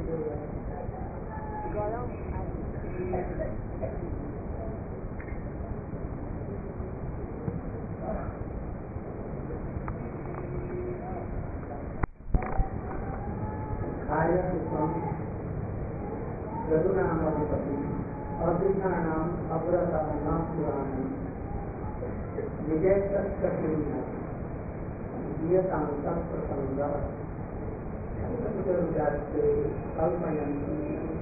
गरुणामधिपति अद्विषाणाम अग्रतानाम पुराणी विजय सत्कर्षण दीयतां तत्प्रसंग शंकरुजाते कल्पयन्ति।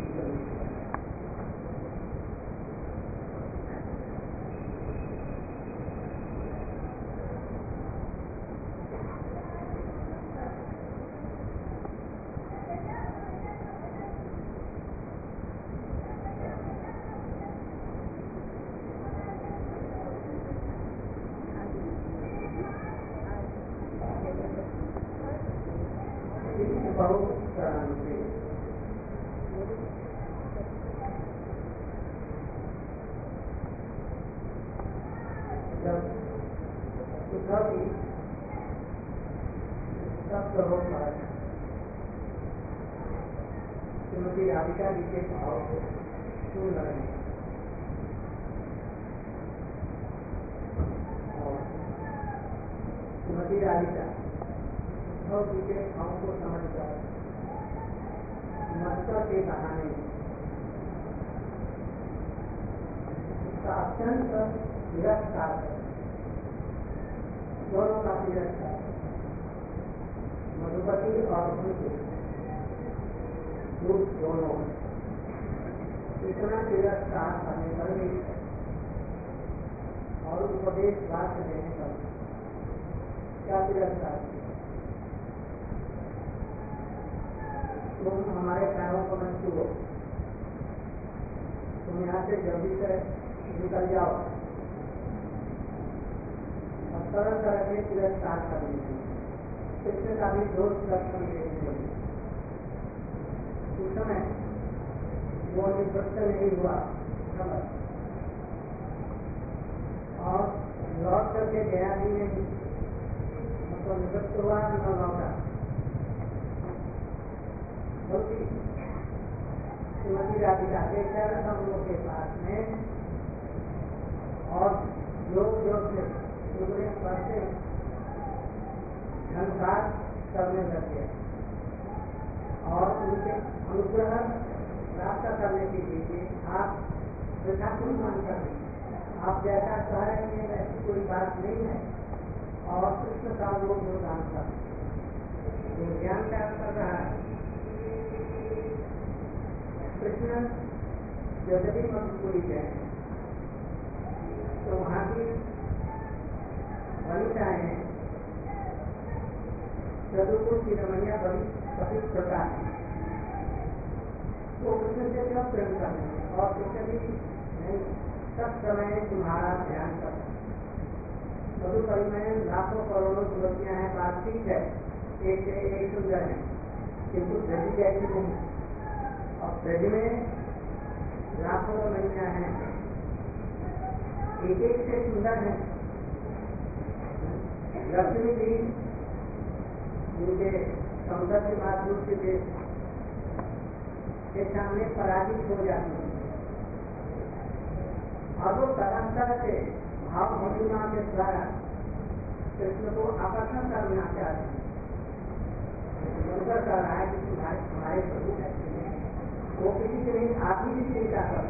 श्रीमती राधिका जी के भाव को सुन रहे हैं और श्रीमती राधिका उद्धव जी के भाव को समझकर मस्तर के बहाने उसका अत्यंत तिरस्कार दोनों का तिरस्कार मधुपति और उनके दोनों इतना तिरस्कार करने पर भी और उपदेश वाक्य देने पर क्या तिरस्कार, तुम हमारे पैरों को मत छुओ, तुम यहाँ से जल्दी से निकल जाओ और तरह तरह के तिरस्कार करने कृष्ण का भी दोष दर्शन देने उस समय वो निवृत्त नहीं हुआ और लौट करके गया भी नहीं, मतलब निवृत्त हुआ न लौटा। बल्कि श्रीमती राधिका के चरण कमलों के पास में और योग से उगने पड़ते धनकार करने लगे और उनके अनुग्रह प्राप्त करने के लिए आप प्रशासन मान कर आप जैसा कह रहे हैं वैसी कोई बात नहीं है और कृष्ण का वो योगदान कर जो ज्ञान प्राप्त कर रहा है। कृष्ण यदि मधुपुरी गए तो वहाँ की वनिताएं चतुर्भुज की रमैया बड़ी पवित्रता है, वो कृष्ण से सब प्रेम करते हैं और कृष्ण भी नहीं सब समय तुम्हारा ध्यान करते हैं। मधुपुरी में लाखों करोड़ों युवतियां हैं, बात ठीक है, एक से एक सुंदर है, किंतु ब्रज जैसी नहीं। और ब्रज में लाखों रमैया हैं, एक एक से सुंदर है। लक्ष्मी जी उनके सौंदर्य माधुर्य के सामने पराजित हो जाती है और वो तदंतर से भाव महिमा के द्वारा कृष्ण को आकर्षण करना चाहते हैं। कर रहा है कि हमारे प्रभु है, वो किसी से नहीं, आप ही की चिंता कर,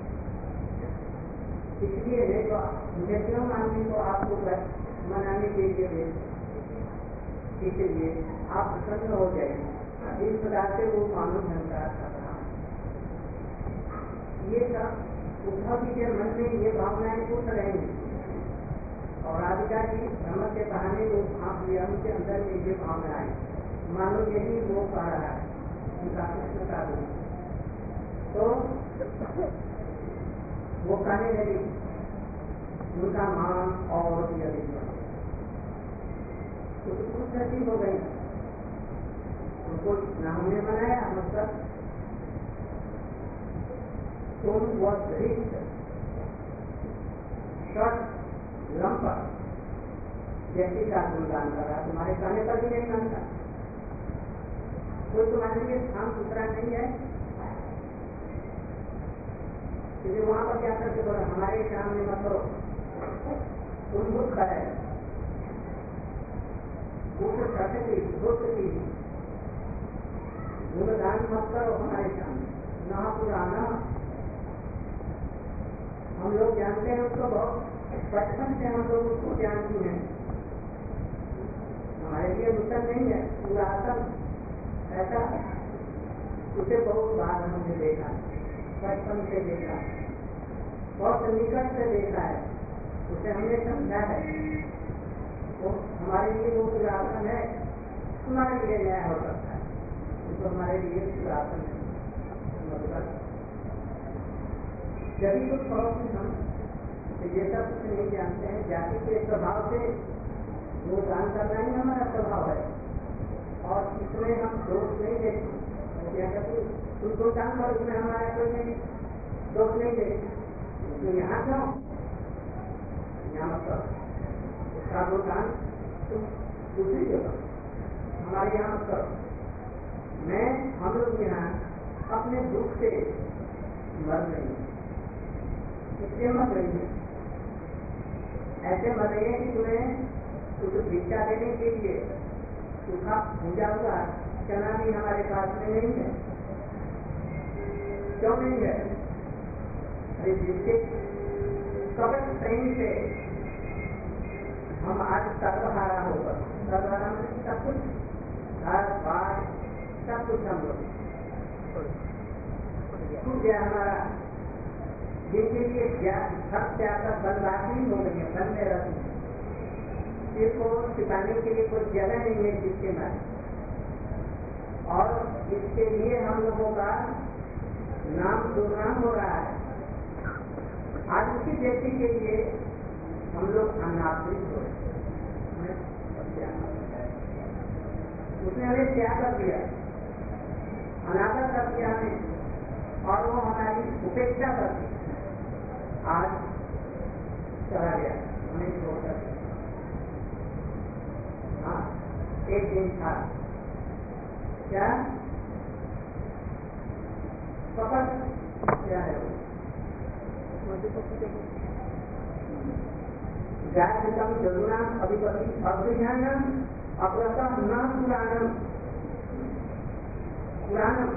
इसलिए नहीं तो मुझे क्यों मानने को आपको मनाने के लिए, इसलिए आप प्रसन्न हो जाएंगे। इस प्रकार से वो मानव संसार कर रहा है। ये सब उद्धव जी के मन में ये भावनाएं उठ रही और राधिका जी ब्रह्म के बहाने वो उनके अंदर में ये भावनाएं मानो यही वो कह रहा है उनका कृष्ण का रूप। तो वो कहने लगी उनका मान और भी अधिक खुशी हो गई, उनको न हमने बनाया मतलब तुम बहुत रिक्त शर्ट लंपर व्यक्ति का गुणगान कर रहा, तुम्हारे कहने पर भी नहीं मानता, कोई तुम्हारे लिए स्थान दूसरा नहीं है, क्योंकि वहां पर क्या करके बोला हमारे सामने मत करो, तुम दुख है गुणगान मत करो हमारे सामने, ना पुराना हम लोग जानते हैं उसको बहुत बचपन से हम लोग उसको जानती हैं, हमारे लिए नूतन नहीं है, पुरातन ऐसा उसे बहुत बार हमने देखा, बचपन से देखा, बहुत निकट से देखा है, उसे हमने समझा है, वो हमारे लिए वो पुरातन है, हमारे लिए नया हो सकता है, उसको हमारे लिए पुरातन है। मतलब जब भी कुछ पड़ोसी हम तो ये सब कुछ नहीं जानते हैं, जाति के स्वभाव से वो दान करना ही हमारा स्वभाव है, और इसमें हम दोष नहीं देखते, क्या कहते तुमको दान करो, इसमें हमारा कोई नहीं दोष नहीं देखते, तो यहाँ क्यों यहाँ मतलब उसका वो दान तुम दूसरी जगह हमारे यहाँ मत करो। मैं हम लोग यहाँ अपने दुख से मर रही हूँ, इसलिए मर रही है, ऐसे मर रही है कि तुम्हें कुछ भिक्षा देने के लिए सूखा भूजा हुआ चना भी हमारे पास में नहीं है, क्यों नहीं है? अरे जिसके कपट प्रेम से हम आज सर्वहारा होकर, सर्वहारा में सब कुछ घर बार सब कुछ हम लोग छूट गया हमारा, जिनके लिए सब ज्यादा बर्बादी हो गई है, बंदे रहती इसको छिपाने के लिए कोई जगह नहीं है जिसके बाद, और इसके लिए हम लोगों का नाम दुर्नाम हो रहा है। आज उसी व्यक्ति के लिए हम लोग अनादरित हो रहे, उसने हमें त्याग कर दिया, अनादर कर दिया हमें, और वो हमारी उपेक्षा कर दी, आज चला गया हमें छोड़कर। हाँ, एक दिन था क्या कपट क्या है वो जातम जरुणा अभिपति अभिज्ञानम अप्रतम न पुराणम, पुराणम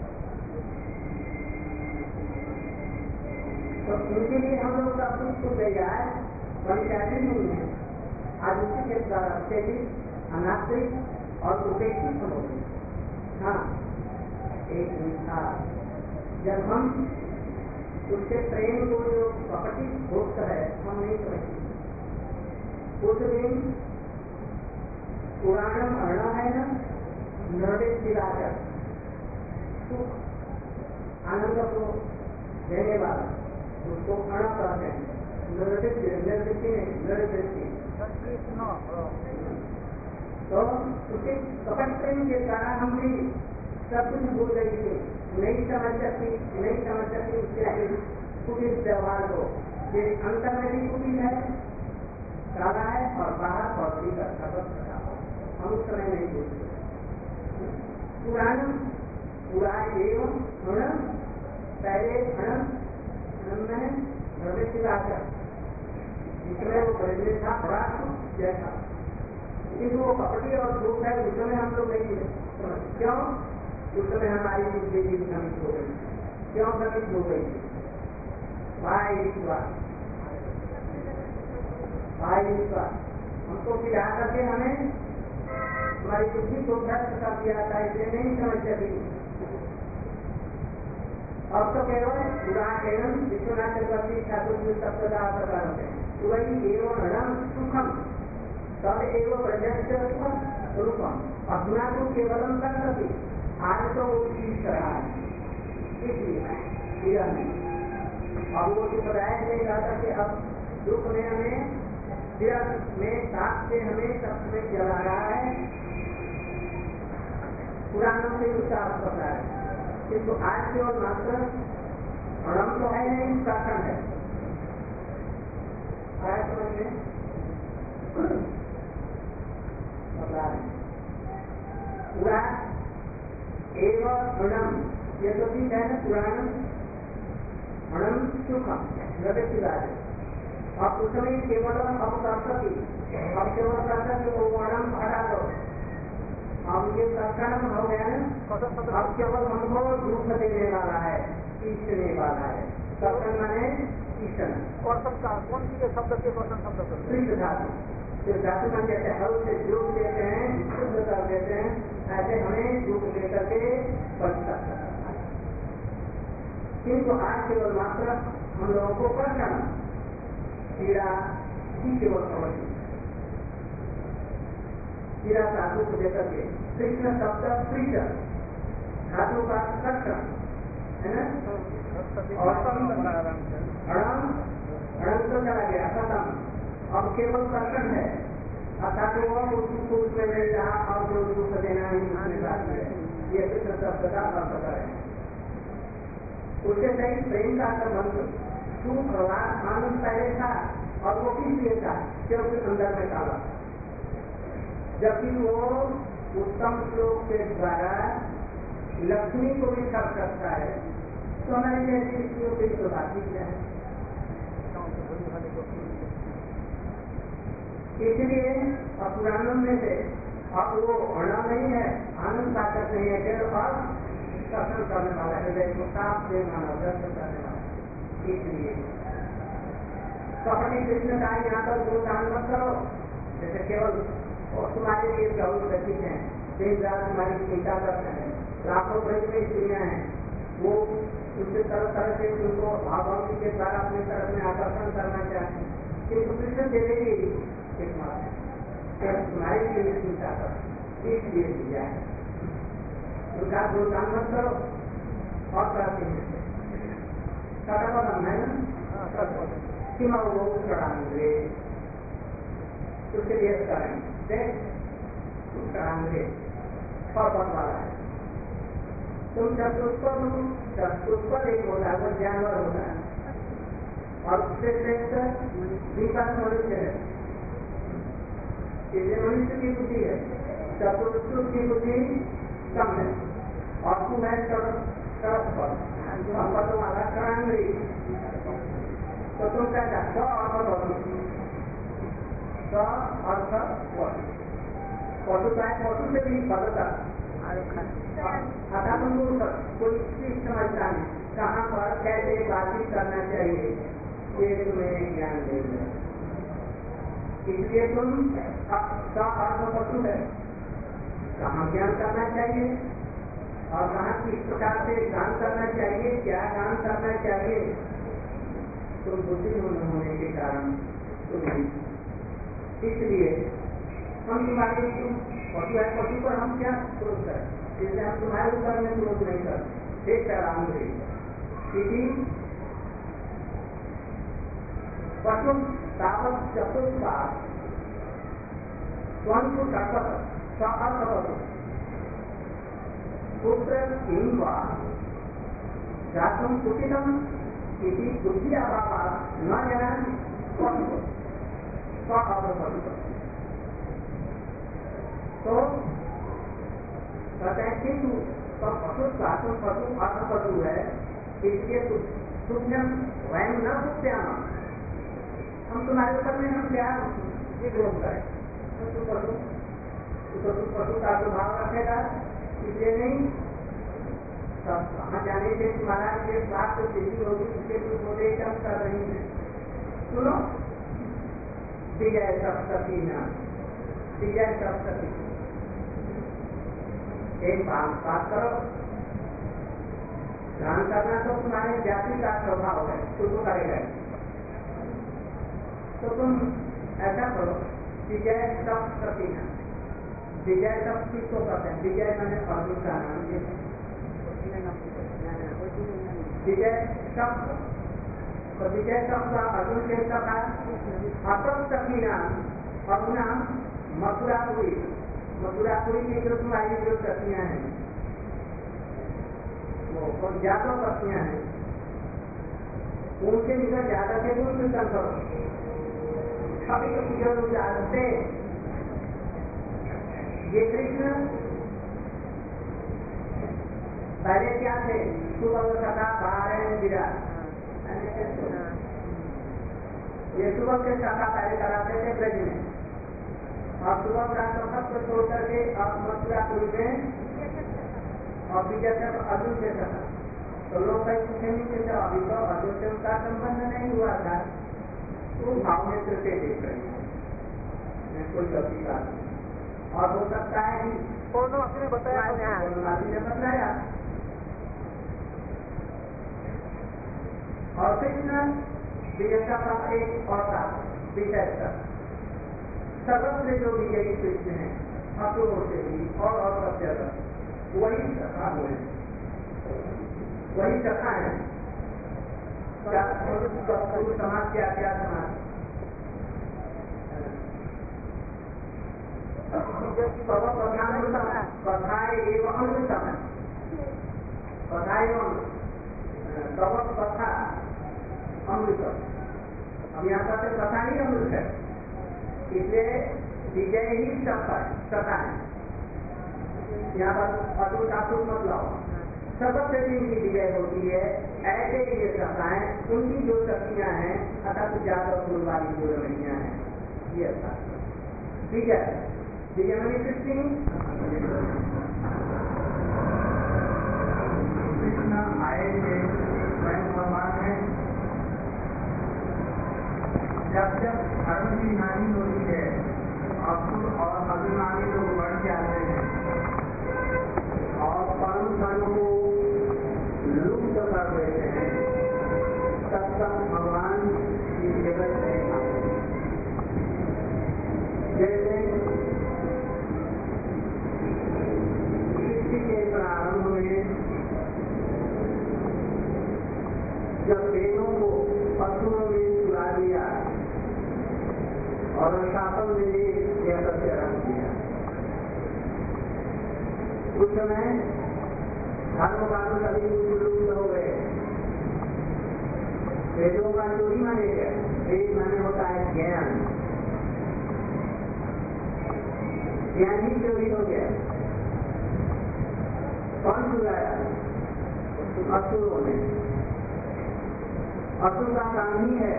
तो उनके लिए हम लोग का कुछ तो तैयार पंचायती नहीं है, आज उसी के द्वारा से भी अनाश्रित और उपेक्षित हो गए। हाँ, एक दिन था जब हम उसके प्रेम को जो कपटी भोग है हम नहीं समझते, उस दिन पुराणम अर्ण है ना, नृत्य दिलाकर सुख आनंद को देने वाला उसको अर्ण कहते हैं, नृत्य निर्वृत्ति नहीं, नृवृत्ति। तो उसके कपट प्रेम के कारण हम भी सब कुछ भूल गई थी, नहीं समझ सकती उसके कुटिल व्यवहार को, ये अंतर में भी कुटिल है, काला है, और बाहर पौधी का सबक हम उस समय नहीं भूलते। पुराण पूरा एवं गुण पहले धर्म में भविष्य आकर जिसमें वो बदले था बड़ा जैसा, लेकिन वो कपटी और दुख है उसमें हम लोग नहीं समझ, क्यों? उस समय हमारी बुद्धि की भ्रमित हो गई, क्यों भ्रमित हो गई? भाई हमको पिला करके हमें हमारी बुद्धि को भ्रष्ट कर दिया था, इसलिए नहीं समझ सकी। अब तो केवल एवं विश्वनाथ चक्रवर्ती ठाकुर सप्तदा प्रकार होते हैं, वही एवं रणम सुखम तब एवं प्रजस्य रूपम, अपना तो केवलम कर सके, आज तो वो चीज रहा है, इसलिए अब वो जो बताया नहीं रहा कि अब दुख में हमें में साथ से हमें सबसे जला रहा है, पुरानों से उसका अर्थ पता है, किंतु आज केवल मात्र अणम तो है नहीं, शासन है, आया समझ में बता रहे पूरा एवं अणम, ये तो ठीक है ना, पुराण अणम सुखम जगत है। अब उस समय केवल अब कर्तव्य, अब केवल कर्तव्य को अणम हटा दो, अब ये कर्तव्य हो गया ना, अब केवल हमको दुख देने वाला है, ईश्वरने वाला है। कर्तव्य माने ईश्वर। और सबका कौन सी शब्द के क्वेश्चन शब्द सिद्ध धातु, सिद्ध धातु मान कहते हैं, हल से जोड़ देते हैं, शुद्ध कर देते हैं, ऐसे हमें दुख देकर के बच सकता है। किंतु आज केवल मात्र हम लोगों को कर्षण पीड़ा ही केवल समझ, पीड़ा धातु को देकर के कृष्ण शब्द प्रीत धातु का कर्षण है ना, और अड़म तो चला गया खत्म, अब केवल कर्षण है, अर्थात वो उसको उसमें नहीं रहा, और जो दुख देना ही उसने बात है। ये कृष्ण शब्द का अर्थ है। उसके सही प्रेम का संबंध सुख प्रवाह आनंद पहले था, और वो किस लिए था, क्योंकि अंदर में डाला, जबकि वो उत्तम श्लोक के द्वारा लक्ष्मी को भी कर सकता है। तो हमारे जैसी स्थितियों की तो बात ही क्या है। इसलिए पुराणों में से अब वो अणा नहीं है, आनंद ताकत नहीं है, केवल और दर्शन करने वाला है, हृदय को साफ से मानव दर्शन करने वाला। इसलिए कपटी कृष्ण का यहाँ पर गुरु दान मत करो, जैसे केवल और तुम्हारे लिए बहुत व्यतीत है, दिन रात तुम्हारी चिंता करते हैं, लाखों बड़ी बड़ी स्त्रियां हैं, वो उनसे तरह तरह से उनको भावभक्ति के द्वारा अपने तरफ में आकर्षण करना चाहते हैं, किंतु कृष्ण देवी एक मात्र तुम्हारे लिए चिंता कर, इसलिए दिया है। उनका गुणगान मत करो, और कहते हैं सदापदम है ना, कि मैं वो चढ़ाएंगे, उसके लिए करेंगे चढ़ाएंगे, और पद वाला है। तुम चतुष्पद एक होता है, वो जानवर होता है, और उससे श्रेष्ठ विकास मनुष्य है। इसलिए मनुष्य की बुद्धि है, चतुष्पद की बुद्धि कम है, और तुम है सड़क पर पद वाला चढ़ाएंगे, तो तुम कहता है अर्थ पशु का पशु से भी बदलता, अतः तुम कोई चीज समझता नहीं, कहाँ पर कैसे बातचीत करना चाहिए, ये तुम्हें ज्ञान देगा। इसलिए तुम का अर्थ पशु है, कहाँ ज्ञान करना चाहिए और कहाँ किस प्रकार से गान करना चाहिए, क्या गान करना चाहिए, तुम बुद्धि होने के कारण तुम, इसलिए हम तुम्हारे पशु है, पशु पर हम क्या क्रोध करें, इसलिए हम तुम्हारे ऊपर में क्रोध नहीं करते। एक राम पशु तावत चतुर्था स्वयं को अर्थ पुत्र किंवा जातुम कुटिलम इति बुद्धि अभाव न जानाति तो कहते हैं किंतु पशु जातुम पशु अर्थ पशु है, इसलिए तुभ्यम वयम न सुप्याम, हम तुम्हारे ऊपर में हम क्या विरोध करें, पशु का स्वभाव रखेगा, इसलिए नहीं सब कहाँ जाने से तुम्हारा के बात तो सिद्धि होगी, इसके कुछ बोले कम कर रही है। सुनो विजय सप्तती ना, विजय सप्तती, एक बात करो, ध्यान करना तो तुम्हारे जाति का स्वभाव है, तुमको करेगा, तो तुम ऐसा करो विजय सप्तती ना, विजय शब्द किसको कहते हैं, विजय मैंने अर्जुन का नाम, विजय शब्द, तो विजय शब्द अर्जुन के कहा, असत सखी नाम अपना मथुरापुरी, मथुरापुरी की जो तुम्हारी जो सखियां हैं वो ज्यादा सखियां हैं, उनके निकल ज्यादा से दूर कीर्तन करो, कभी तो पूजा लोग जानते ये कृष्ण पहले क्या थे? सुबह सखा बाहर विराट, ये सुबह के सखा पहले कराते थे ब्रज में, और सुबह का तो सबको छोड़ करके अब मथुरापुर में और विजय से अर्जुन से सखा। तो लोग कहीं पूछेंगे कि जब अभी तो अर्जुन से उनका संबंध नहीं हुआ था, तो भाव नेत्र से देख रही है कोई गलती बात नहीं। और हो सकता है कि पूर्णमासी ने बताया, पूर्णमासी ने बताया। और कृष्ण विजयता का एक और था विजय सर्वत्र जो विजयी कृष्ण है असुरों से भी और सब जगह वही सखा हुए, वही सखा है। समाज क्या क्या समाज कथाएं एवं अमृतम है, कथा एवं कवच कथा अमृतम। अब यहाँ पर कथा ही अमृत है, इसलिए विजय ही सखा है। यहाँ पर अटूट आसुर मत लाओ, सबसे जिनकी विजय होती है ऐसे ये सखाएं, उनकी जो शक्तियां हैं अतः ज्यादा फूल वाली जो रमणियां हैं, ये अच्छा विजय विजय मनी कृष्ण आए थे स्वयं भगवान है। जब जब धर्म की हानि होती है असुर और अभिमानी लोग बढ़ जाते हैं और परम धर्म को लुप्त कर देते हैं, तब तक भगवान की जगत में जैसे सृष्टि के प्रारंभ में जब वेदों को असुरों ने चुरा दिया और शासन में यह सत्य रख दिया, उस समय धर्म कानून सभी लुप्त हो गए, वेदों का चोरी माने गए। वेद माने होता है ज्ञान, ज्ञान ही चोरी हो गया। कौन चुराया? असुरों ने। असुर का काम ही है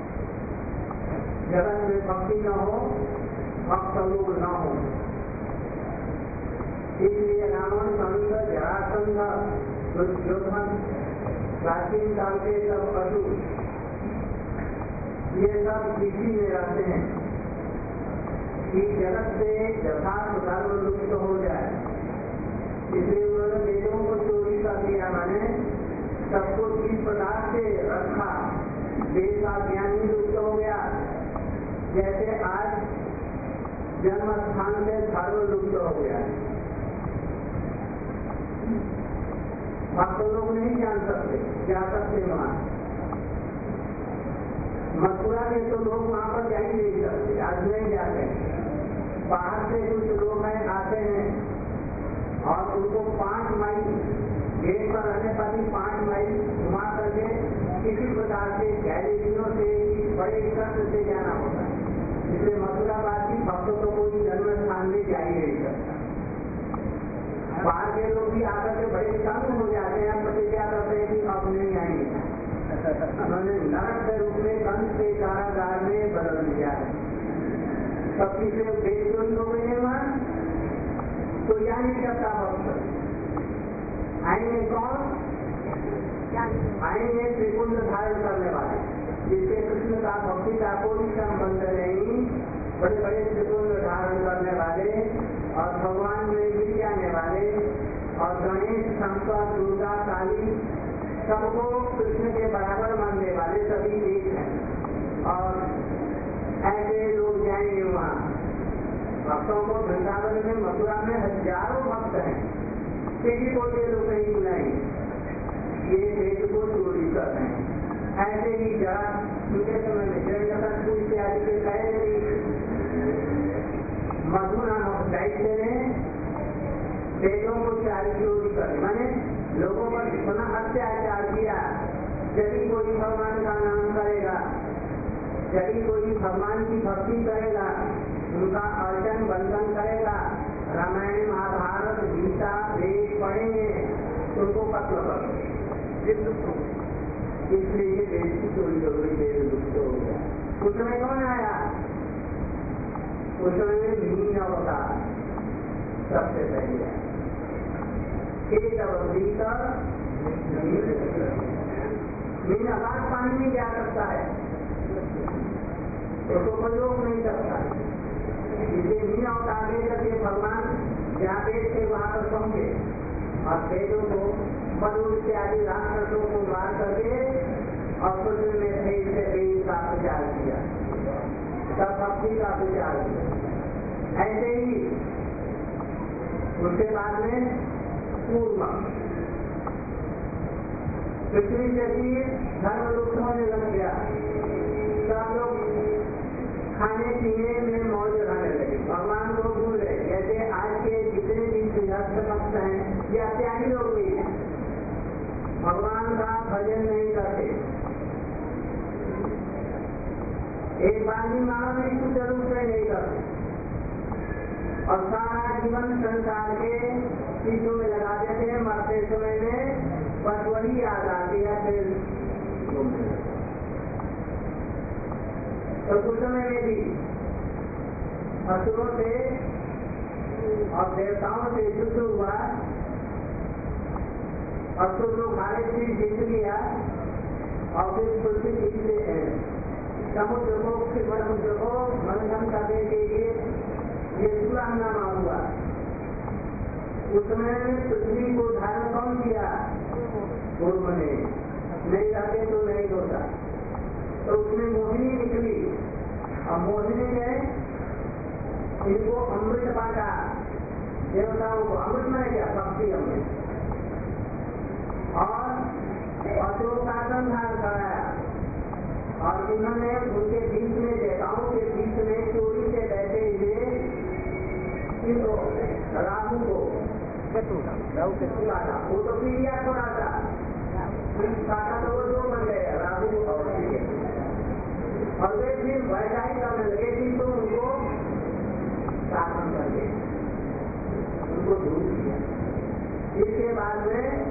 जगत में भक्ति न हो, भक्त लोग न हो। इसलिए रावण, कंस, जरासंध, दुर्योधन, प्राचीन काल के सब असुर, ये सब इसी में रहते हैं कि जगत से यथार्थ धर्म लुप्त हो जाए। इसलिए उन्होंने वेदों को चोरी कर दिया, माने सबको इस प्रकार से रखा, वेद का ज्ञान ही लुप्त हो गया। जैसे आज जन्म स्थान से धर्म लुप्त हो गया, भक्त लोग नहीं जान सकते, जा सकते वहां। मथुरा में तो लोग वहां पर जा ही नहीं सकते, आज नहीं जाते। बाहर से कुछ लोग हैं आते हैं और उनको 5 माइल गेट पर रहने पर भी 5 माइल घुमा करके किसी प्रकार से गैलीलियों से बड़े कष्ट से जाना होता है। इसलिए मथुरावासी भक्तों को कोई जन्म स्थान में जा ही नहीं सकता। बाहर के लोग भी आकर के बड़े कम हो जाते हैं, प्रतिज्ञा करते हैं कि अब नहीं आएंगे। उन्होंने नरक के रूप में कंस के कारागार में बदल दिया है। सब किसी वेद चोरी हो गई है वहां, तो जा नहीं सकता भक्त। आएंगे कौन? आएंगे त्रिपुंड धारण करने वाले, जिससे कृष्ण का भक्ति का कोई संबंध नहीं, बड़े बड़े त्रिपुंड धारण करने वाले और भगवान में मिल जाने वाले, और गणेश, शंकर, दुर्गा, काली सबको कृष्ण के बराबर मानने वाले सभी एक हैं। और ऐसे लोग जाएंगे वहाँ। भक्तों को वृंदावन में, मथुरा में हजारों भक्त हैं, किसी को ये लोग नहीं बुलाएंगे, ये वेद को चोरी कर रहे हैं। ऐसे ही जरा उनके समय में हिरण्यकशिपु इत्यादि के कहे कि मधु नामक दैत्य ने वेदों को चोरी कर, माने लोगों पर इतना अत्याचार किया। यदि कोई भगवान का नाम करेगा, यदि कोई भगवान की भक्ति करेगा, उनका अर्चन बंधन करेगा, रामायण, महाभारत, गीता, वेद पढ़ेंगे, उनको इसलिए ये बेटी चोरी हो गई, देर लुप्त हो गया। उस समय कौन आया? उस समय मीन अवतार सबसे पहले एक अवधि का मीन आकाश पानी में क्या करता है, उसको प्रयोग नहीं करता। इसलिए मीन अवतार लेकर के भगवान जहाँ पेड़ थे वहां पर पहुंचे और पेड़ों को मधु इत्यादि राक्षसों को मार करके और पृथ्वी में फिर से प्रेम का प्रचार किया, तब भक्ति का प्रचार किया। ऐसे ही उसके बाद में पूर्व पृथ्वी जैसी धर्म लुप्त होने लग गया। सब लोग खाने पीने में मौज रहने लगे, भगवान को भूल गए। जैसे आज के जितने भी गृहस्थ भक्त हैं या त्यागी लोग भी हैं, भगवान का भजन नहीं करते। एक बार भी मानव में कुछ रूप से नहीं करते और सारा जीवन संसार के चीजों में लगा देते हैं। मरते समय में बस वही याद आती है, फिर तो उस समय में भी असुरों से और देवताओं से युद्ध हुआ, असुर लोग हारे भी जीत लिया और फिर पृथ्वी से समुद्र को मंथन करने के लिए ये सुलहनामा हुआ। उस समय पृथ्वी को धारण कौन किया? पूर्व ने। नहीं रहते तो नहीं होता। तो उसमें मोहिनी निकली और मोहिनी ने इनको अमृत बांटा, देवताओं को। अमृत में क्या? भक्ति अमृत। और असुरों का संहार कराया और इन्होंने उनके बीच में, देवताओं के बीच में चोरी से बैठे हुए राहु को काटा। वो तो पीड़िया थोड़ा था, काटा तो वो दो बन गए, राहु और वे फिर वैसा ही करने लगे कि तो उनको शासन कर दिया, उनको दूर किया। इसके बाद में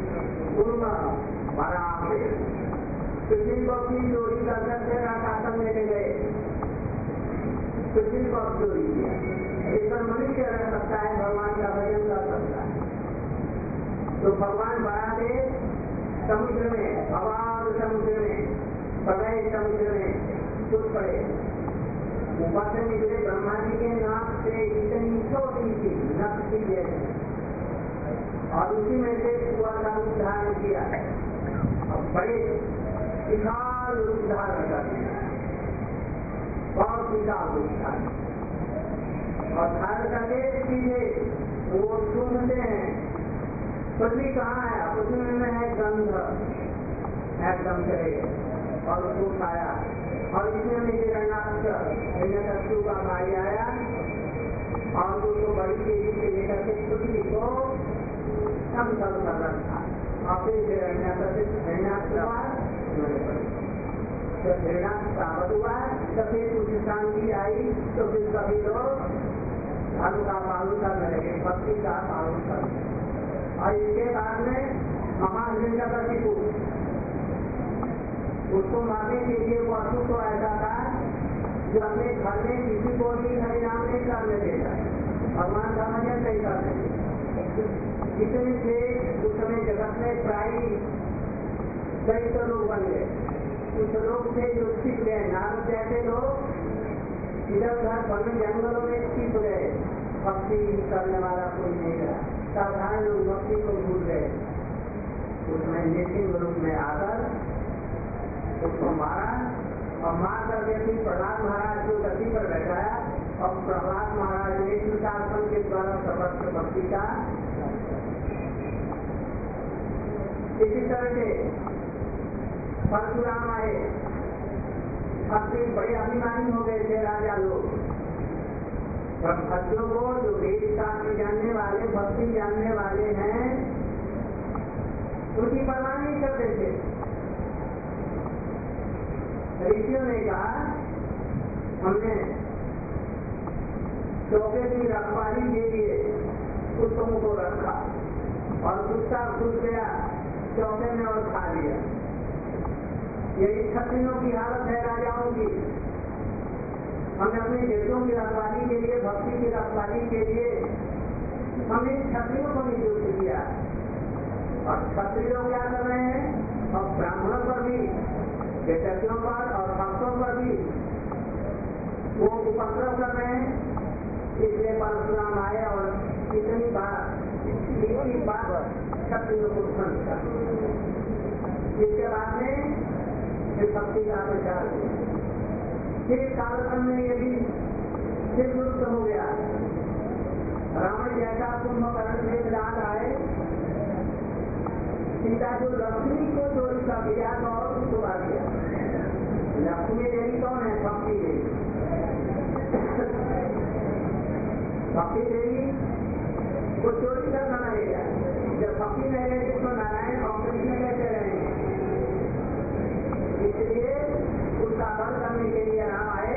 पृथ्वी को अपनी चोरी कर सकते शासन लेके गए, पृथ्वी को चोरी किया। इस पर मनुष्य रह सकता है, भगवान का भजन कर सकता है। तो भगवान बड़ा थे समुद्र में, अवाध समुद्र में, प्रलय समुद्र में छूट पड़े। ऊपर से निकले ब्रह्मा जी के नाक से इतनी छोटी सी नख की जैसी, और उसी में से कुआ का रूप धारण किया और बड़े विशाल रूप धारण कर दिया, बहुत विशाल रूप धारण। और धारण करके सीधे वो सूंघते हैं, पृथ्वी कहाँ है? पृथ्वी में है गंध, एकदम चले और उसको खाया। और इसमें हिरण्यकश्यप का भाई आया और उसको बड़ी तेजी से लेकर के पृथ्वी को समतल कर रखा। और फिर सावध हुआ, तो फिर कुछ शांति आई, तो फिर सभी लोग धर्म का पालन करने लगे, भक्ति का पालन करने। और इसके बाद में महाहिरण्यकशिपु, उसको मारने के लिए वो असुर को ऐसा था जो अपने घर में किसी को भी हरिनाम नहीं करने देता, भगवान का भजन नहीं करने देता। जितने थे उस समय जगत में प्राय कई तो लोग बन गए, कुछ लोग थे जो छिप गए, नाम जैसे लोग इधर उधर वन जंगलों में छिप गए, भक्ति करने वाला कोई नहीं रहा, साधारण लोग भक्ति को भूल गए। उसमें निश्चित रूप में आकर उसको मारा और मार करके फिर प्रहलाद महाराज को गति पर बैठाया और प्रहलाद महाराज ने शासन के द्वारा समस्त भक्ति का। इसी तरह से परशुराम आए, भक्ति बड़े अभिमानी हो गए थे राजा लोग। भक्तों को जो वेद शास्त्र जानने वाले, भक्ति जानने वाले हैं, उनकी परवाह नहीं करते थे। ऋषियों ने कहा हमने चौके की रखवाली के लिए उत्तमों को रखा और दूसरा घुस गया चौके में और खा लिया। यही क्षत्रियों की हालत है, राजाओं की। हमने अपने देशों की रखवाली के लिए, भक्ति की रखवाली के लिए हमने क्षत्रियों को नियुक्त किया और क्षत्रियों क्या कर रहे हैं? और ब्राह्मणों पर भी, वेश्यों पर और भक्तों पर भी वो उपद्रव कर रहे हैं। इसलिए परशुराम आए और इतनी बार क्षत्रियों को ध्वंस कर। इसके बाद में फिर भक्ति का प्रचार हुआ। फिर कालक्रम में ये भी फिर लुप्त हो गया। रावण जैसा कुंभकर्ण के विराट आए, सीता जो लक्ष्मी को चोरी का दिया तो और छुपा दिया। लक्ष्मी देवी कौन है? भक्ति देवी। भक्ति देवी को चोरी करना रहेगा। जब भक्ति नहीं रहेगी तो नारायण और कृष्ण कैसे रहेंगे? इसलिए उसका बंद करने के लिए राम आए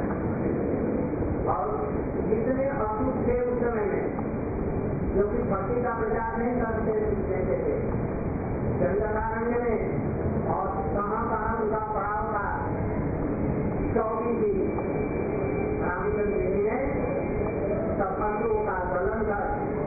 और जितने अशुभ थे उस समय में, जो कि भक्ति का प्रचार नहीं करते थे, चंद्रकारण्य में और कहाँ उनका पड़ाव था, चौकी थी। रामचंद्र देवी ने सब मंत्रों का दलन कर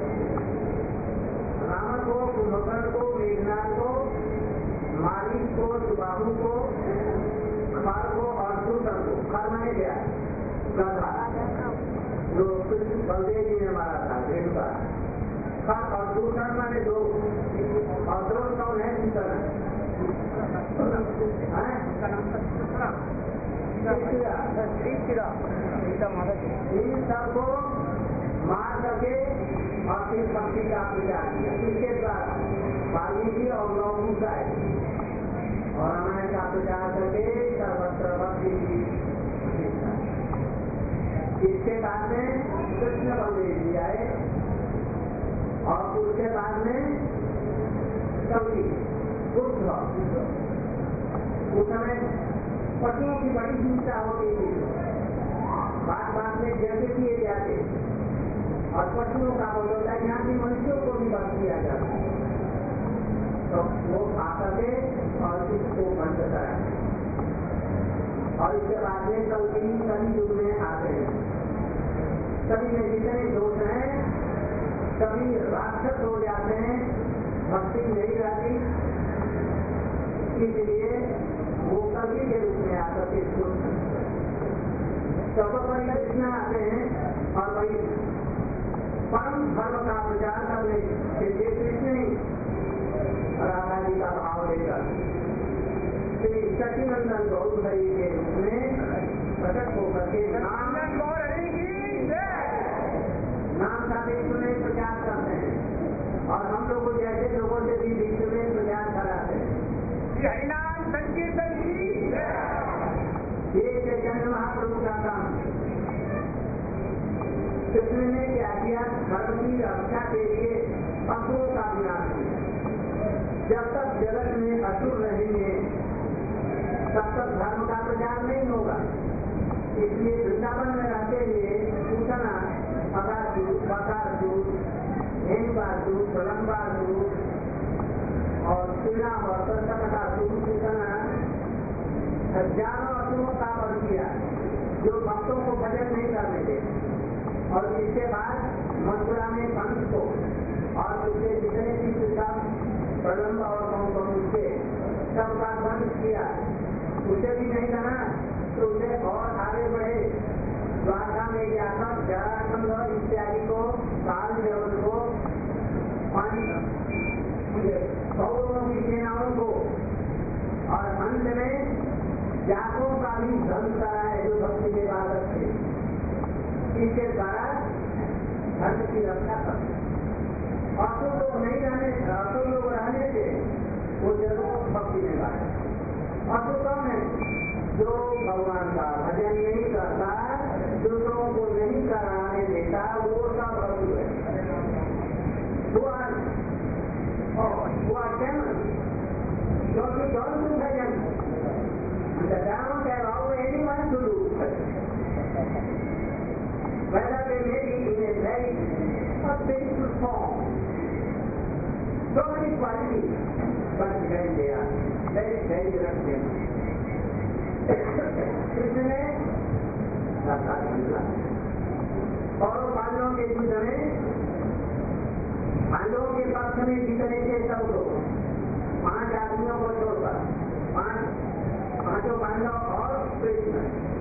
रावण को, कुंभकर्ण को, मेघनाथ को, मालिक को, सुबाहु को, खर को और दूषण को, खर माने गया गधा जो बलदेव जी ने मारा था, रेणुका। खर और दूषण माने दो। और द्रोण कौन है? दूषण इन सबको मार करके और फिर भक्ति का प्रचार किया। इसके द्वारा वाल्मीकि और लौकुश आए और रामायण का प्रचार करके सर्वत्र भक्ति की। इसके बाद में कृष्ण बलदेव जी आए और उसके बाद में कवि बुद्ध। उस समय पशुओं की बड़ी हिंसा होती थी, बात में जैसे किए जाते और पशुओं का बदौलत यहाँ की मनुष्यों को भी बंद किया जाता। तो वो आकर के और इसको बंद कराए और इसके बाद में कल युग में आते हैं। सभी में जितने दोष हैं सभी राक्षस हो जाते हैं, भक्ति नहीं रहती। इसलिए वो कवि के रूप में आकर के सर्वोपरि कृष्ण आते हैं और वही परम धर्म का प्रचार करने के लिए कृष्ण ही राधा जी का भाव लेकर श्री सचिनंदन गौर हरि के रूप में प्रकट होकर के नाम का विश्व में प्रचार करते हैं और हम लोग जैसे लोगों से भी विश्व में प्रचार कराते हैं। हरिनाम संकीर्तन ये चैतन्य महाप्रभु का काम। कृष्ण ने क्या किया? धर्म की रक्षा के लिए असुरों का विनाश किया। जब तक जगत में असुर रहेंगे तब तक धर्म का प्रचार नहीं होगा। इसलिए वृंदावन में रहते हुए पूछना अकासुर, बकासुर, हेमकासुर, प्रलंबासुर और श्रीराम और संकटासुर पूछना हजारों असुरों का वध किया जो भक्तों को भजन नहीं करने देते। और इसके बाद मथुरा में कंस को और उसके जितने भी सब प्रलंब और उसके सबका बंद किया। उसे भी नहीं करना तो उसे और आगे बढ़े। द्वारका में जाकर जरासंध इत्यादि को, काल देवल को, कौरवों की सेनाओं को और अंत में जातों का भी ध्वंस करा है जो भक्ति के बालक थे। इसके द्वारा धर्म की रक्षा करते। असुर लोग नहीं रहने, असुर लोग रहने से वो जरूर भक्ति में लाए। असुर कौन है? जो भगवान का भजन नहीं करता, दूसरों को नहीं कराने देता, वो सब असुर है। वो demon. Don't do bhajan. The demon can allow anyone to do. Whether they may be in a very spiritual form. So many qualities, but then they are very dangerous things. Krishna ने सबका समझा और पांडवों के युद्ध में पांडवों के पक्ष में जीतने के सब लोग 5 आदमियों को छोड़कर पांचों पांडव और कृष्ण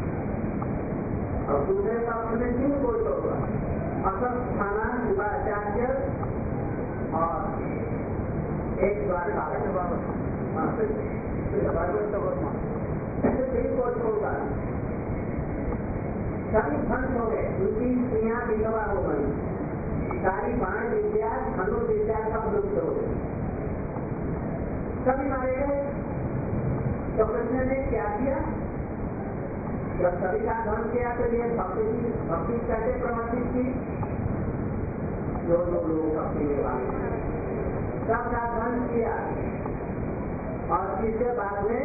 और दूसरे पक्ष में 3 को छोड़कर अश्वत्थामा, शिवाचार्य और एक द्वारका को छोड़कर सभी भ्रष्ट हो गए। उनकी स्त्रियां विधवा हो गई, सारी बाण विद्या, धनुष विद्या सब लुप्त हो गई, सभी मारे गए। तो कृष्ण ने क्या किया? जब सभी का ध्वंस किया तो ये भक्ति कैसे प्रवर्तित की? जो लोग भक्ति में वाले सबका ध्वंस किया और इसके बाद में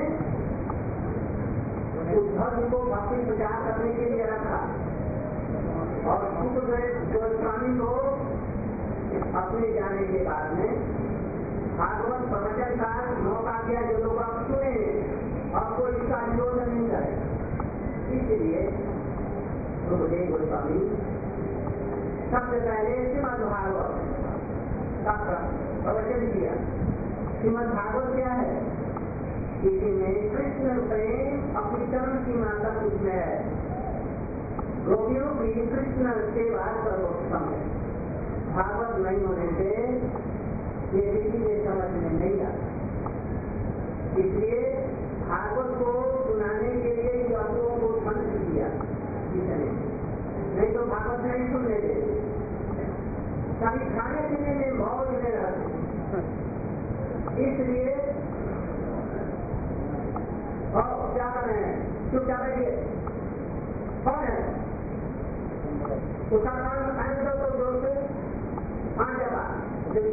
उद्धव जी को भक्ति प्रचार करने के लिए रखा और सुखदेव गोस्वामी को अपने जाने के बाद में भागवत प्रवचन का मौका दिया। जो लोग अब सुने अब कोई इसका विरोध नहीं करे, इसलिए सुखदेव गोस्वामी सबसे पहले श्रीमद् भागवत का प्रवचन किया। श्रीमद् भागवत क्या है? इसमें कृष्ण प्रेम अपनी चरण की माता उसमें है, गोपियों की कृष्ण सेवा सर्वोत्तम है। भागवत नहीं होने से ये किसी के समझ में नहीं आता, इसलिए भागवत को सुनाने के लिए युवकों को ध्वंस किया किसने, नहीं तो भागवत नहीं सुनने देते, कभी खाने पीने में मौज में रहते। इसलिए क्या कर रहे हैं? चुपचाप बैठिए। कौन है उसका नाम? आने दो तो जोर से 5 जगह जब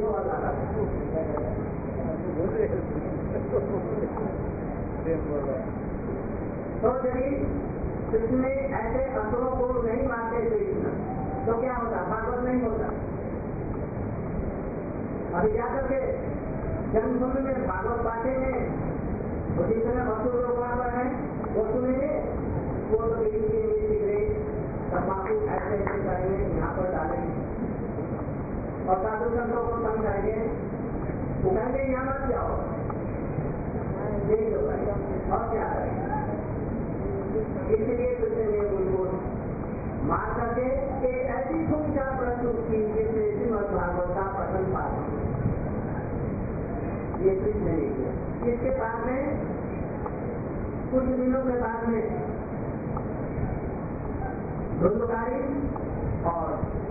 तो यदि कृष्ण ऐसे असुरों को नहीं मारते कृष्ण तो क्या होता? भागवत नहीं होता। अभी जाकर के जन्मभूमि में भागवत बांटेंगे तो जितने असुर लोग वहां पर हैं वो सुनेंगे, वो तो सिगरेट तम्बाकू ऐसे ऐसे करेंगे, यहाँ पर डालेंगे और साधु संतों को तंग करेंगे, वो कहेंगे यहाँ मत जाओ, यही लोग और क्या करेंगे। इसलिए कृष्ण ने उनको मार करके एक ऐसी भूमिका प्रस्तुत की जिसमें श्रीमद् भागवत का प्रथम पाठ ये कृष्ण ने किया। इसके बाद में कुछ दिनों के बाद में धुंधकारी और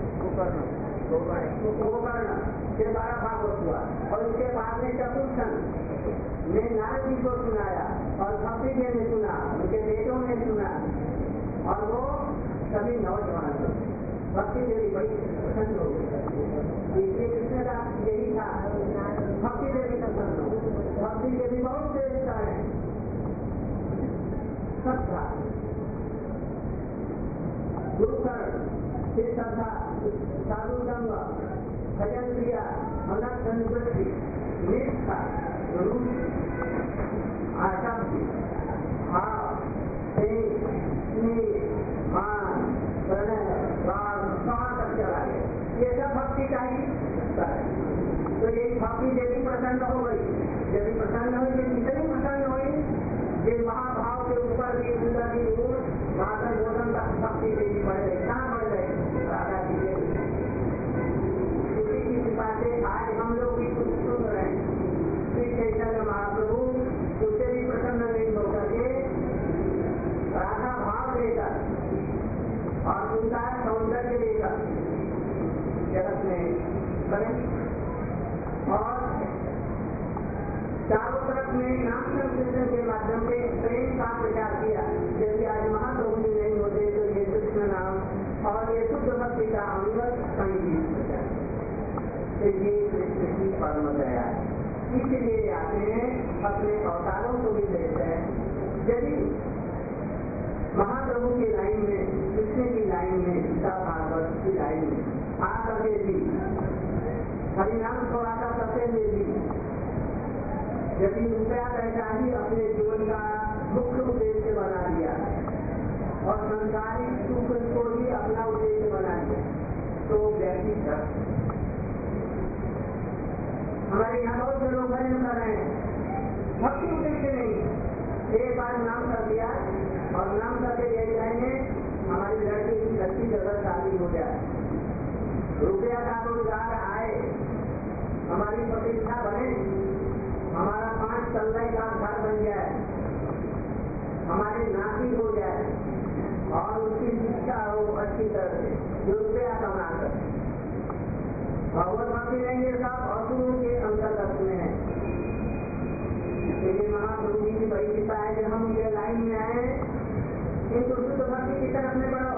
गोकर्ण के 12 भागवत हुआ और उसके बाद में चतुर्सन ने नारद जी को सुनाया और भक्ति जी ने सुना, उनके बेटों ने सुना और वो सभी नौजवान भक्ति देवी बड़ी प्रसन्न हो गई। इसलिए कृष्ण का यही था, भक्ति देवी का प्रसन्न हो। भक्ति देवी बहुत श्रेष्ठ है, सब था गुरुकर्ण फिर श्रद्धा, साधु संग, भजन क्रिया, अनंत संस्कृति, निष्ठा, आसक्ति, भाव, प्रेम, स्नेह, मान, प्रणय, राग, कहाँ तक चला गया? ये सब भक्ति का ही हिस्सा है। तो यही भक्ति देवी प्रसन्न हो गई। यदि प्रसन्न हुई तो कितनी प्रसन्न हुई? ये महाभाव के ऊपर भी गुजरी दूर माधव भोजन तक भक्ति देवी बढ़ गई। कहाँ बढ़ गई? राधा जी के उसी की कृपा से आज हम लोग भी कुछ सुन रहे हैं। श्री चैतन्य महाप्रभु उससे भी प्रसन्न नहीं होकर के राधा भाव लेकर और उनका सौंदर्य लेकर जगत में करें और चारों तरफ में नाम संकीर्तन के माध्यम से प्रेम का प्रचार किया। यदि आज महाप्रभु जी नहीं होते तो ये कृष्ण नाम और ये शुद्ध भक्ति का अमृत संगीत प्रचार, तो ये कृष्ण की परम दया है। इसलिए आते हैं अपने अवतारों को भी देखते हैं। यदि महाप्रभु की लाइन में, कृष्ण की लाइन में, गीता भागवत की लाइन में आकर के भी हरिनाम थोड़ा सा सत्य में भी यदि रुपया पैसा ही अपने जीवन का मुख्य उद्देश्य बना लिया और संसारिक सुख को ही अपना उद्देश्य बना लिया तो व्यक्ति भ्रष्ट। हमारे यहाँ बहुत से लोग भजन कर रहे हैं, भक्ति उद्देश्य नहीं, एक बार नाम कर दिया और नाम करके यही कहेंगे हमारी लड़की की अच्छी जगह शादी हो जाए, रुपया का रोजगार आए, हमारी प्रतिष्ठा बने, हमारा 5 तल्ले का घर बन जाए, हमारी नाती हो जाए और उसकी शिक्षा हो अच्छी तरह से, जो रुपया कमा कर। भगवत भक्ति नहीं ये सब असुरों के अंतर्गत में है। लेकिन महाप्रभु जी की बड़ी कृपा है कि हम ये लाइन में आए, किंतु शुद्ध भक्ति की तरफ में बढ़ो,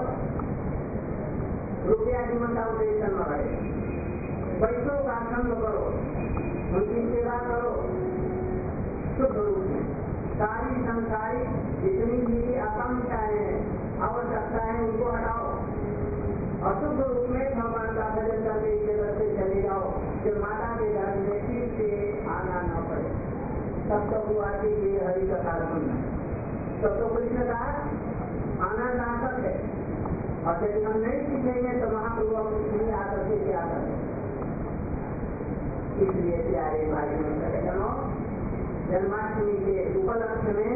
रुपया जीवन का उद्देश्य न रहे, पैसों का संग करो, उनकी सेवा करो शुद्ध रूप में। सारी संसारिक जितनी भी आकांक्षाएं हैं, आवश्यकता है, उनको हटाओ, अशुद्ध रूप में भगवान का भजन करके इस जगत से चले जाओ, कि माता के घर में फिर से आना न पड़े। तब तो हुआ कि ये हरि कथा सुनना, तब तो कृष्ण का आना नाटक है, और यदि हम नहीं सीखेंगे तो महाप्रभु अपनी आकर के क्या करें। इसलिए प्यारे भाई बहनों, जन्माष्टमी के उपलक्ष्य में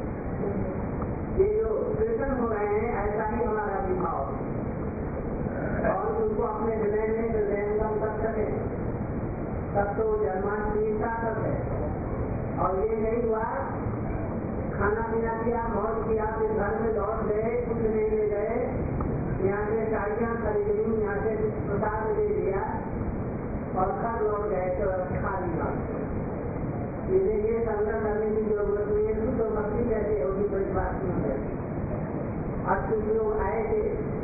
ये जो कीर्तन हो रहे हैं, ऐसा ही हमारा विभाव और उनको अपने हृदय में हृदयंगम कर सके, तब तो जन्माष्टमी सार्थक है। और ये नहीं हुआ खाना पीना किया, मौज किया, फिर घर में लौट गए, कुछ नहीं ले गए, यहाँ से साड़ियाँ खरीद ली, यहाँ से प्रसाद ले लिया और घर लौट गए तो खाली बात। ये संग्रह करने की जरूरत नहीं है। शुद्ध भक्ति कैसे होगी, कोई बात नहीं है। आज कुछ लोग आए थे,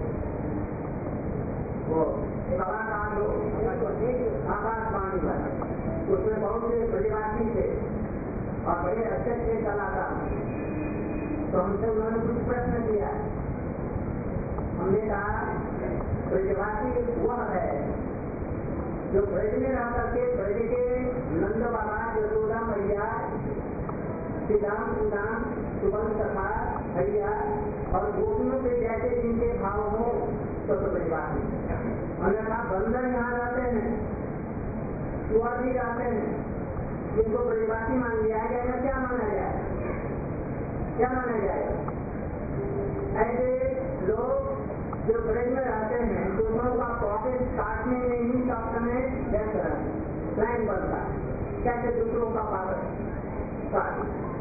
वो कलाकार लोग आकाशवाणी वाला, उसमें बहुत से ब्रजवासी थे और बड़े अच्छे अच्छे कलाकार। तो हमसे उन्होंने कुछ प्रश्न किया। हमने कहा ब्रजवासी वह है जो ब्रज में रह करके ब्रज के नंद बाबा, यशोदा मैया, श्रीराम सुदाम, सुबंध सखा, हरिया और गोपियों के जैसे जिनके भाव हो तो ब्रजवासी। हमने कहा बंदर यहाँ रहते हैं, चुहा भी रहते हैं, जिनको ब्रजवासी मान लिया जाएगा, क्या माना जाए, क्या माना जाएगा? ऐसे लोग जो ब्रज में रहते हैं, दूसरों का पॉकेट काटने में ही सब समय व्यस्त रहते, प्लान बनता है कैसे दूसरों का पॉकेट काट।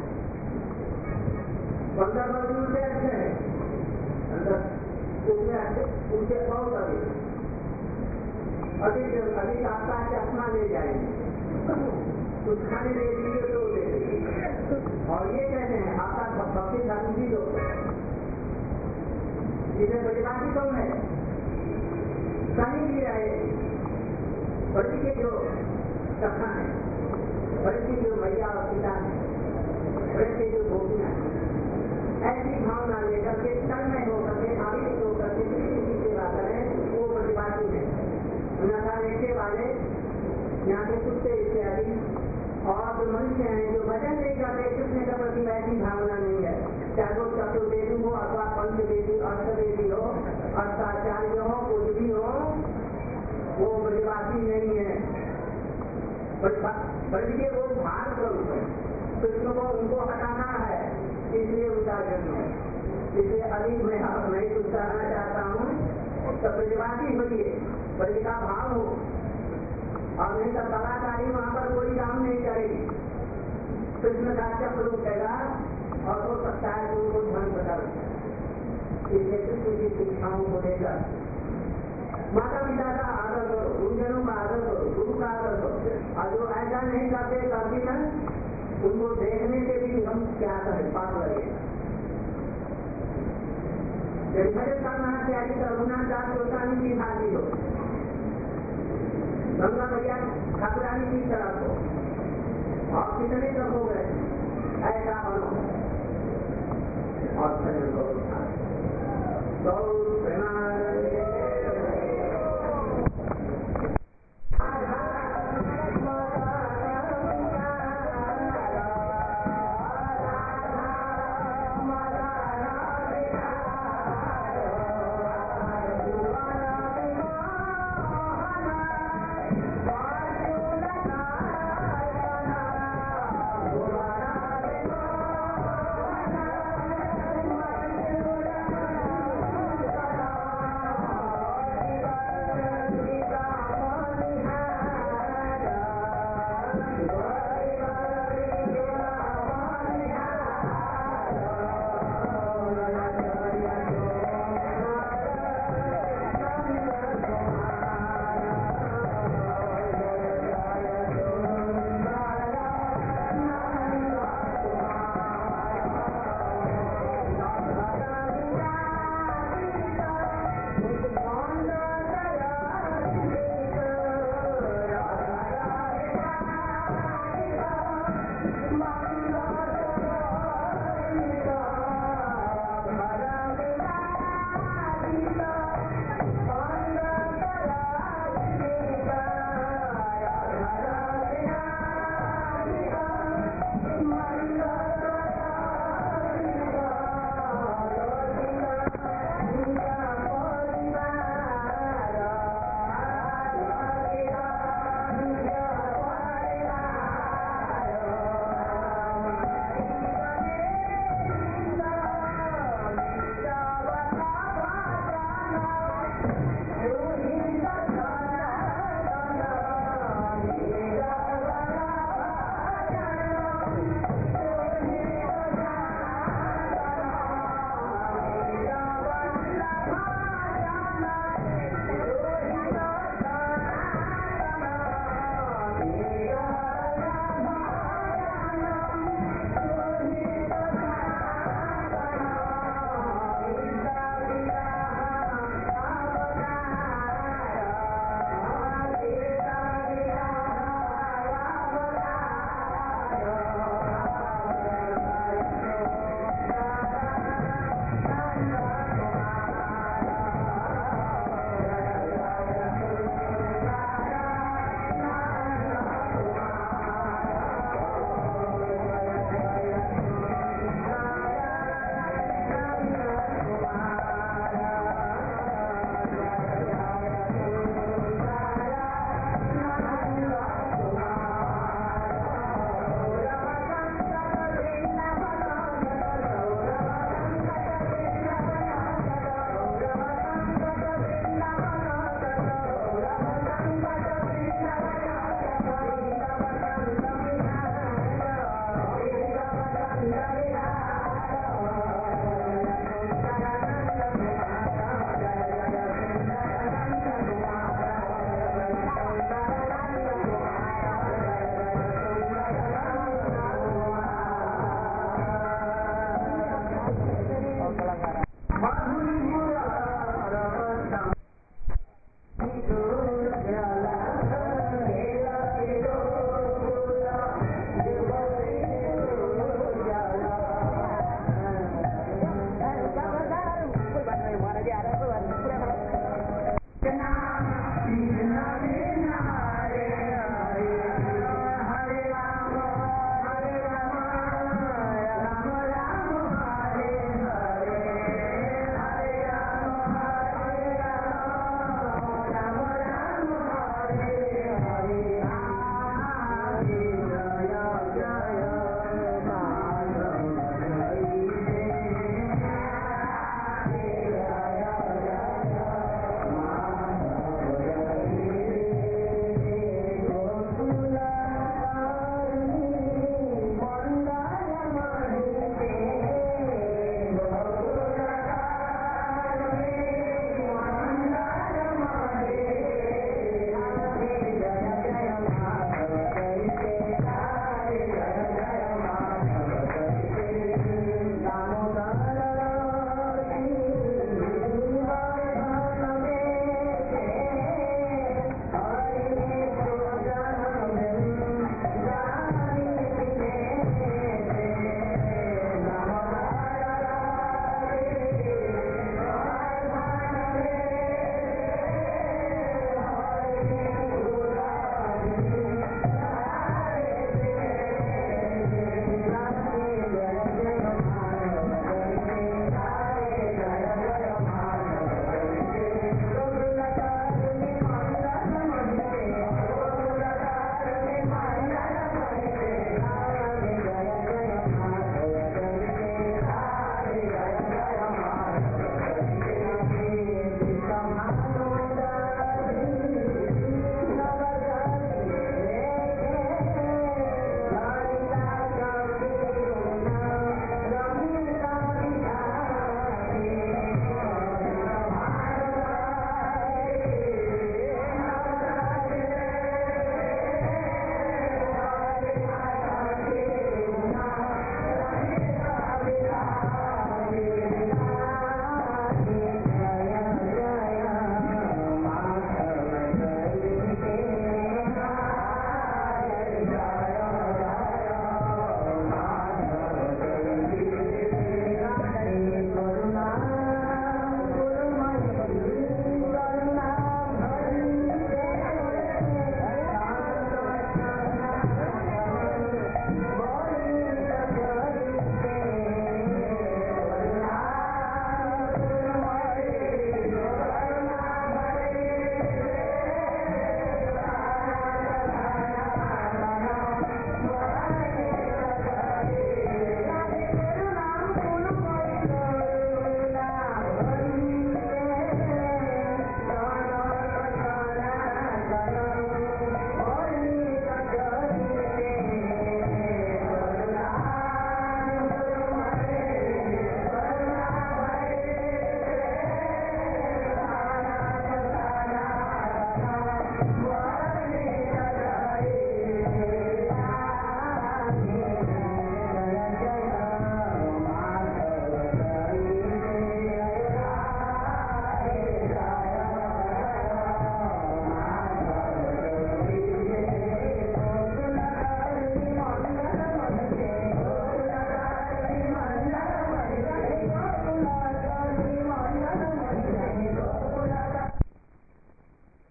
बंदर मजदूर से अच्छे हैं, उसमें अच्छे, उनसे बहुत अधिक आपका चश्मा ले जाएंगे, कुछ खाने ले लीजिए तो ले लीजिए। और ये कहते हैं आपका भक्ति धर्म भी लोग, इसमें ब्रजवासी कौन है? कहीं भी रहे, ब्रज के जो सखा है, ब्रज की जो मैया और पिता है, ब्रज के जो गोपियां हैं, ऐसी भावना लेकर के तन्मय होकर के आवेश होकर के किसी की सेवा करें, वो ब्रजवासी है। अन्यथा रेखे वाले, यहाँ के कुत्ते इत्यादि और जो मनुष्य हैं जो भजन नहीं करते, कृष्ण के प्रति ऐसी भावना नहीं है, चाहे वो चतुर्वेदी हो अथवा पंचवेदी, अष्टवेदी हो, अष्टाचार्य हो, कुछ भी हो, वो ब्रजवासी नहीं है। ब्रज के वो भाग स्वरूप है, कृष्ण को उनको हटाना है, इसलिए उनका जन्म है। इसलिए अधिक मैं कुछ कहना चाहता हूँ, तो ब्रजवासी बनिए, ब्रज का भाव हो, और नहीं तो कलाकारी वहाँ पर कोई काम नहीं करेगी। कृष्ण का चक्र उठेगा और हो सकता है कि उनको ध्वंस कर। इसलिए कृष्ण की शिक्षाओं को लेकर माता पिता का आदर करो, गुरुजनों का आदर करो, गुरु का आदर करो, और जो ऐसा नहीं करते कभी न उनको देखने से भी हम क्या करें, पाप लगेगा। जब भजन करना चाहिए तो रघुनाथ दास गोस्वामी की भागी हो, गंगा मैया ठाकुरानी की तरफ हो, और कितने तक हो गए, ऐसा बनो और भजन करो। गौ प्रेमानंद